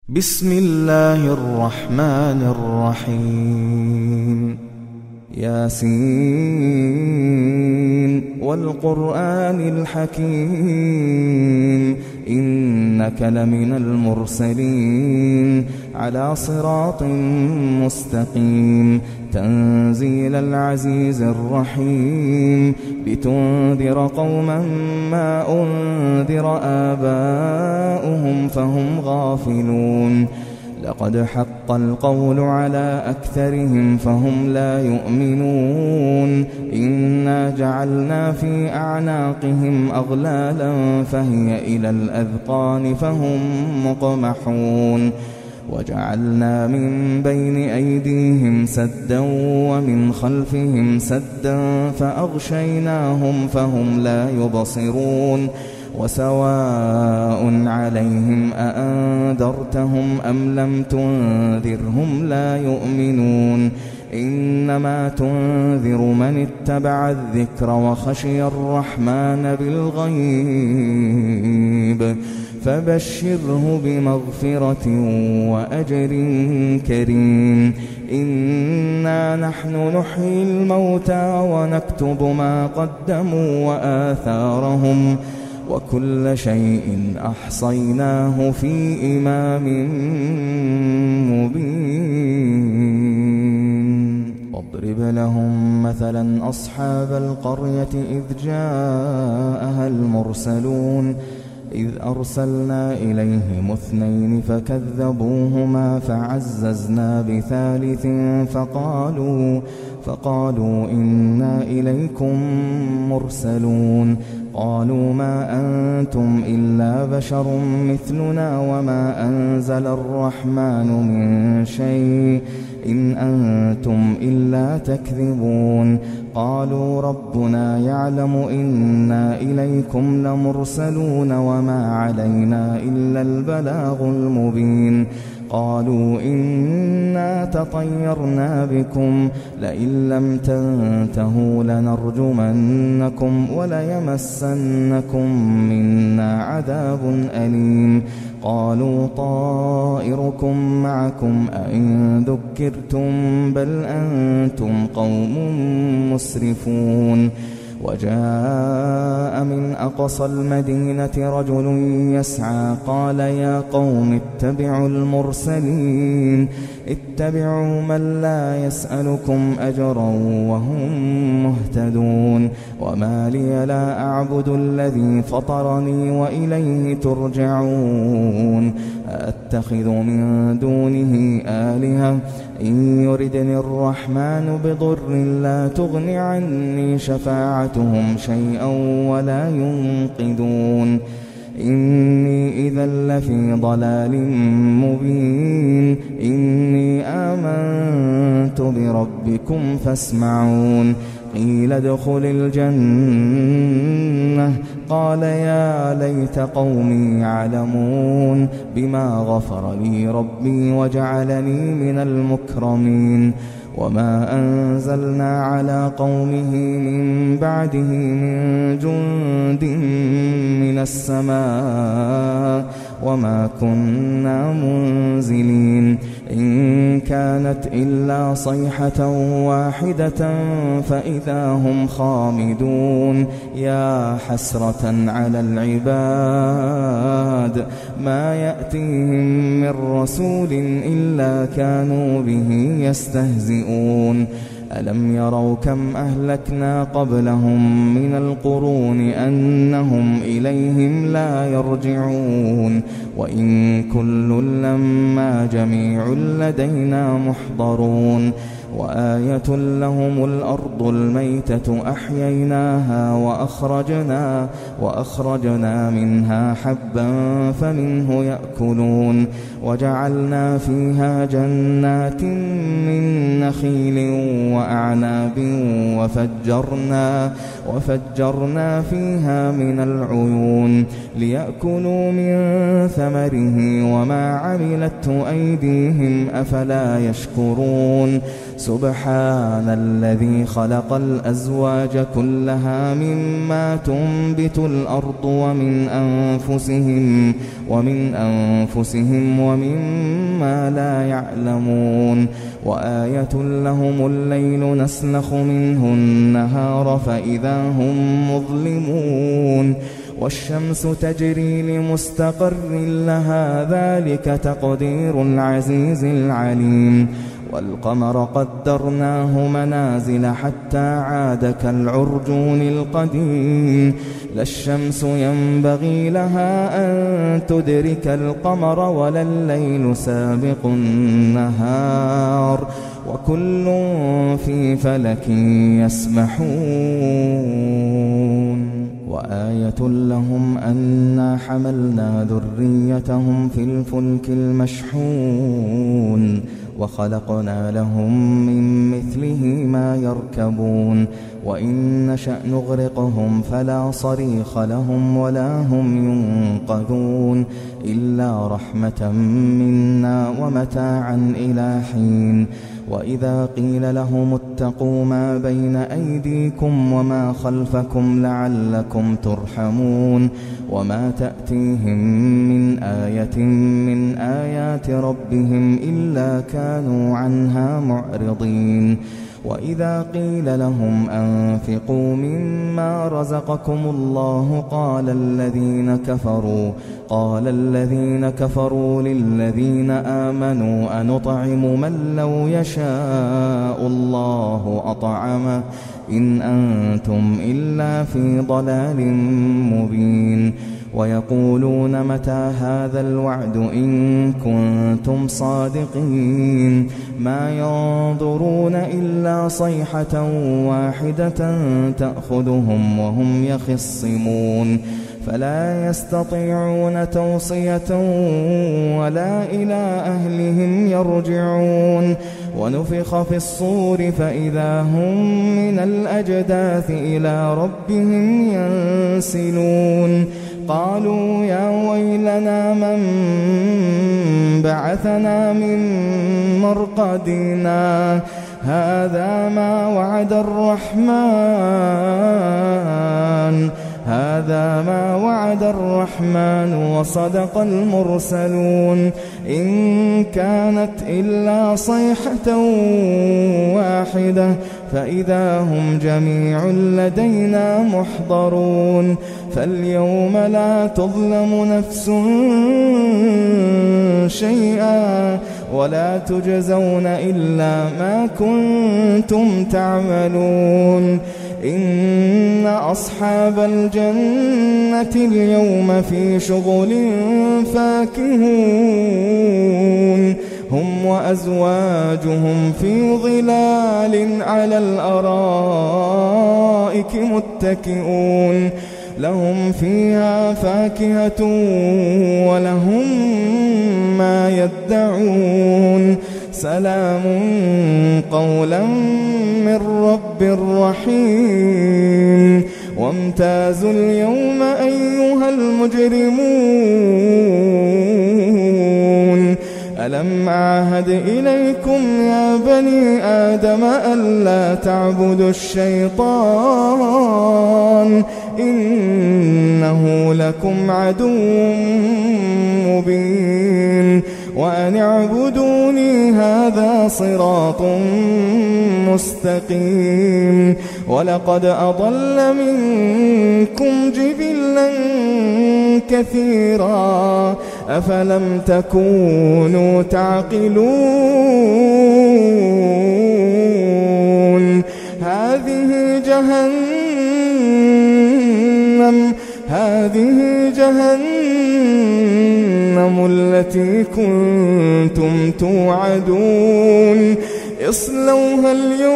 بسم الله الرحمن الرحيم ياسين والقرآن الحكيم إنك لمن المرسلين على صراط مستقيم تنزيل العزيز الرحيم لتنذر قوما ما أنذر آباؤهم فهم غافلون لقد حق القول على أكثرهم فهم لا يؤمنون إنا جعلنا في أعناقهم أغلالا فهي إلى الأذقان فهم مقمحون وجعلنا من بين أيديهم سدا ومن خلفهم سدا فأغشيناهم فهم لا يبصرون وسواء عليهم أأنذرتهم أم لم تنذرهم لا يؤمنون إنما تنذر من اتبع الذكر وخشي الرحمن بالغيب فبشره بمغفرة وأجر كريم إنا نحن نحيي الموتى ونكتب ما قدموا وآثارهم وكل شيء أحصيناه في إمام مبين واضرب لهم مثلا أصحاب القرية إذ جاءها المرسلون إذ أرسلنا إليهم اثنين فكذبوهما فعززنا بثالث فقالوا إنا إليكم مرسلون قالوا ما أنتم إلا بشر مثلنا وما أنزل الرحمن من شيء إن أنتم إلا تكذبون قالوا ربنا يعلم إنا إليكم لمرسلون وما علينا إلا البلاغ المبين قالوا إنا تطيرنا بكم لئن لم تنتهوا لنرجمنكم وليمسنكم منا عذاب أليم قالوا طائركم معكم أئن ذكرتم بل أنتم قوم مسرفون وجاء من أقصى المدينة رجل يسعى قال يا قوم اتبعوا المرسلين اتبعوا من لا يسألكم أجرا وهم مهتدون وما لي لا أعبد الذي فطرني وإليه ترجعون أتخذ من دونه آلهة إن يردني الرحمن بضر لا تغن عني شفاعتهم شيئا ولا ينقذون إني إذا لفي ضلال مبين إني آمنت بربكم فاسمعون قيل ادخل الجنة قال يا ليت قومي يعلمون بما غفر لي ربي وجعلني من المكرمين وما أنزلنا على قومه من بعده من جند من السماء وما كنا منزلين إن كانت إلا صيحة واحدة فإذا هم خامدون يا حسرة على العباد ما يأتيهم من رسول إلا كانوا به يستهزئون ألم يروا كم أهلكنا قبلهم من القرون أنهم إليهم لا يرجعون وإن كل لما جميع لدينا محضرون وآية لهم الأرض الميتة أحييناها وأخرجنا منها حبا فمنه يأكلون وجعلنا فيها جنات من نخيل وأعناب وفجرنا فيها من العيون ليأكلوا من ثمره وما عملته أيديهم أفلا يشكرون سبحان الذي خلق الأزواج كلها مما تنبت الأرض ومن أنفسهم ومما لا يعلمون وآية لهم الليل نسلخ منه النهار فإذا هم مظلمون والشمس تجري لمستقر لها ذلك تقدير العزيز العليم والقمر قدرناه منازل حتى عاد كالعرجون القديم لا الشمس ينبغي لها أن تدرك القمر ولا الليل سابق النهار وكل في فلك يسبحون وآية لهم أنا حملنا ذريتهم في الفلك المشحون وخلقنا لهم من مثله ما يركبون وإن نشأ نغرقهم فلا صريخ لهم ولا هم ينقذون إلا رحمة منا ومتاعا إلى حين وإذا قيل لهم اتقوا ما بين أيديكم وما خلفكم لعلكم ترحمون وما تأتيهم من آية من آيات ربهم إلا كانوا عنها معرضين وإذا قيل لهم أنفقوا مما رزقكم الله قال الذين كفروا للذين آمنوا أنطعم من لو يشاء الله أطعمه إن أنتم إلا في ضلال مبين ويقولون متى هذا الوعد إن كنتم صادقين ما ينظرون إلا صيحة واحدة تأخذهم وهم يخصمون فلا يستطيعون توصية ولا إلى أهلهم يرجعون ونفخ في الصور فإذا هم من الأجداث إلى ربهم ينسلون قالوا يا ويلنا من بعثنا من مرقدنا هذا ما وعد الرحمن وصدق المرسلون إن كانت إلا صيحة واحدة فإذا هم جميع لدينا محضرون فاليوم لا تظلم نفس شيئا ولا تجزون إلا ما كنتم تعملون إن أصحاب الجنة اليوم في شغل فاكهون هم وأزواجهم في ظلال على الأرائك متكئون لهم فيها فاكهة ولهم ما يدعون سلام قولا من رب رحيم وامتازوا اليوم أيها المجرمون ألم أعهد إليكم يا بني آدم ألا تعبدوا الشيطان إنه لكم عدو مبين وأن اعبدوني هذا صراط مستقيم ولقد أضل منكم جبلا كثيرا أفلم تكونوا تعقلون هذه جهنم التي كنتم توعدون اصلوها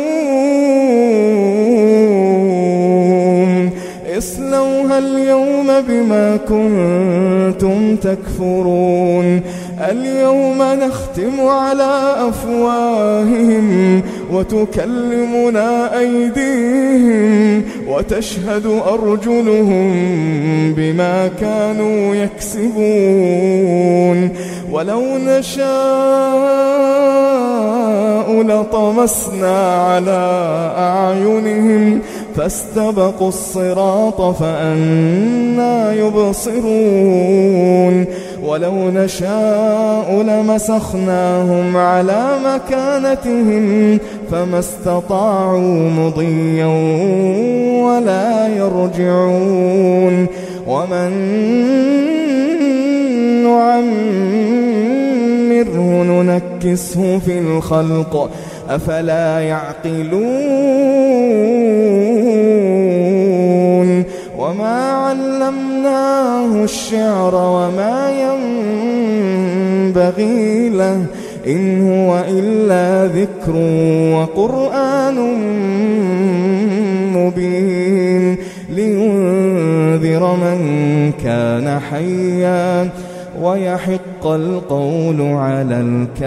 اليوم بما كنتم تكفرون اليوم نختم على أفواههم وتكلمنا أيديهم وتشهد أرجلهم بما كانوا يكسبون ولو نشاء نشاء لطمسنا على أعينهم فاستبقوا الصراط فأنى يبصرون ولو نشاء لمسخناهم على مكانتهم فما استطاعوا مضيا ولا يرجعون ومن نعمره ننكسه في الخلق أفلا يعقلون وما علمناه الشعر وما ينبغي له إن هو إلا ذكر وقرآن مبين لينذر من كان حيا ويحق القول على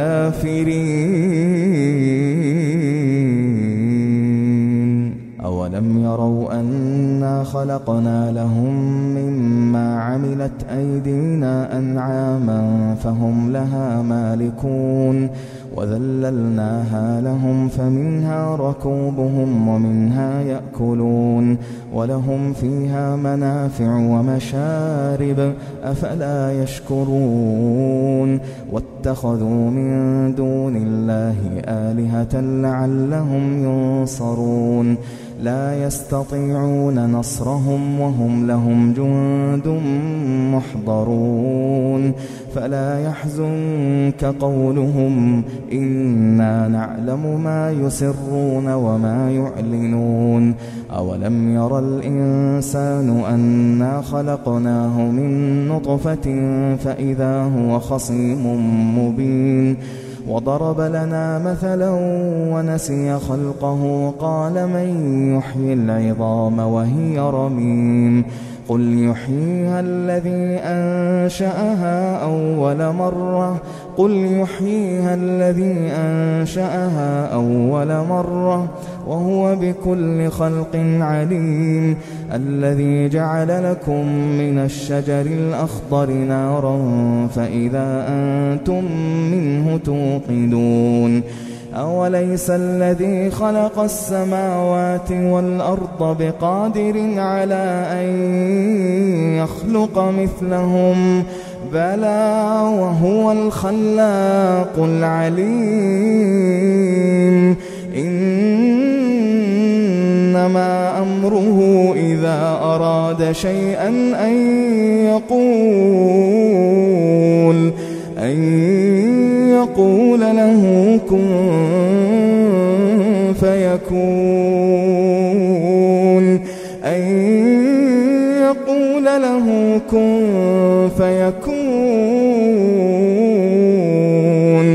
الكافرين أولم يروا أنا خلقنا لهم مما عملت أيدينا أنعاما فهم لها مالكون وذللناها لهم فمنها ركوبهم ومنها يأكلون ولهم فيها منافع ومشارب أفلا يشكرون واتخذوا من دون الله آلهة لعلهم ينصرون لا يستطيعون نصرهم وهم لهم جند محضرون فلا يحزنك قولهم إنا نعلم ما يسرون وما يعلنون أولم ير الإنسان أنا خلقناه من نطفة فإذا هو خصيم مبين وضرب لنا مثلا ونسي خلقه قال من يحيي العظام وهي رميم قل يحييها الذي أنشأها أول مرة وهو بكل خلق عليم الذي جعل لكم من الشجر الأخضر نارا فإذا أنتم منه توقدون أوليس الذي خلق السماوات والأرض بقادر على أن يخلق مثلهم بلى وهو الخلاق العليم إنما أمره إذا أراد شيئا أن يقول له كن فيكون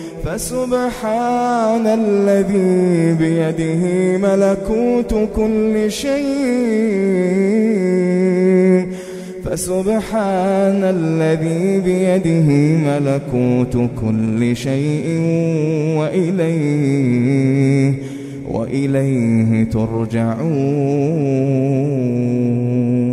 فسبحان الذي بيده ملكوت كل شيء وإليه ترجعون.